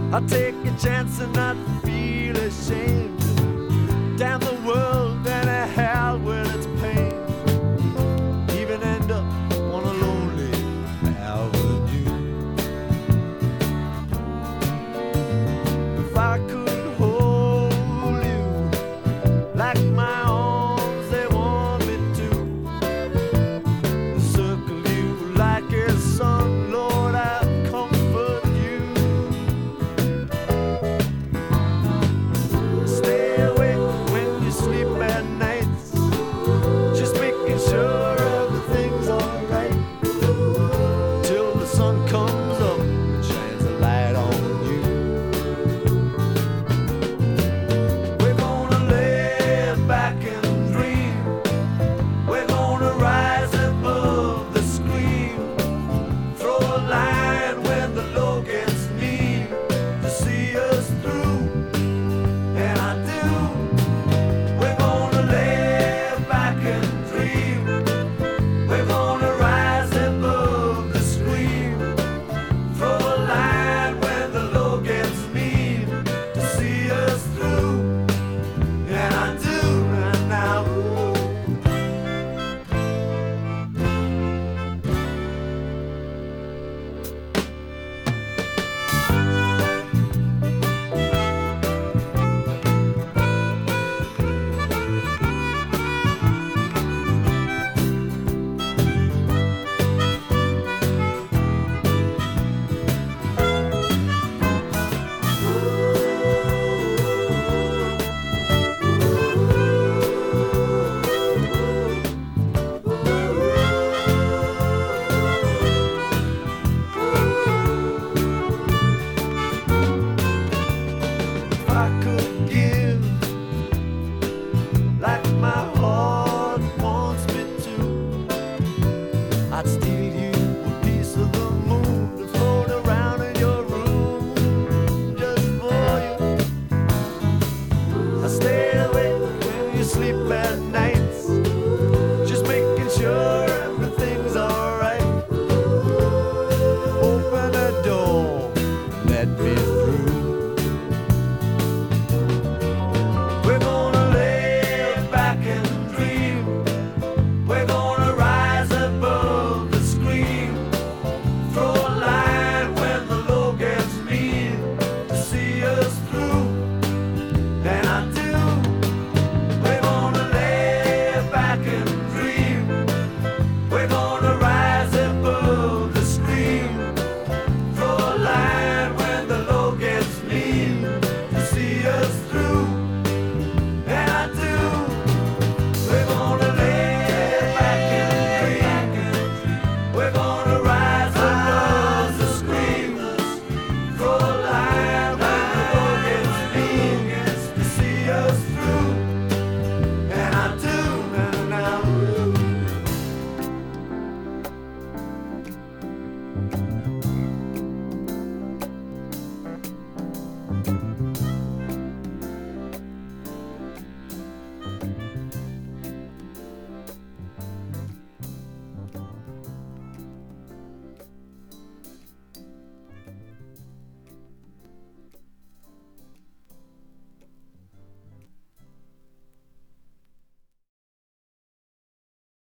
I'll take a chance and not feel ashamed. Damn the world and a hell with its pain. Even end up on a lonely avenue. If I could hold you like my arms they want me to, circle you like a sun, Lord, I'll comfort you. Stay awake when you sleep at nights, just making sure everything's alright, till the sun comes up and shines a light on you. We're gonna lay back and dream. We're gonna rise above the scream. Throw a line when the low gets mean to see us through. And I do. We're gonna lay back and dream. We're gonna rise above the scream. Throw a line when the low gets mean to see us through. And I do right now. If I could give like my heart wants me to, I'd steal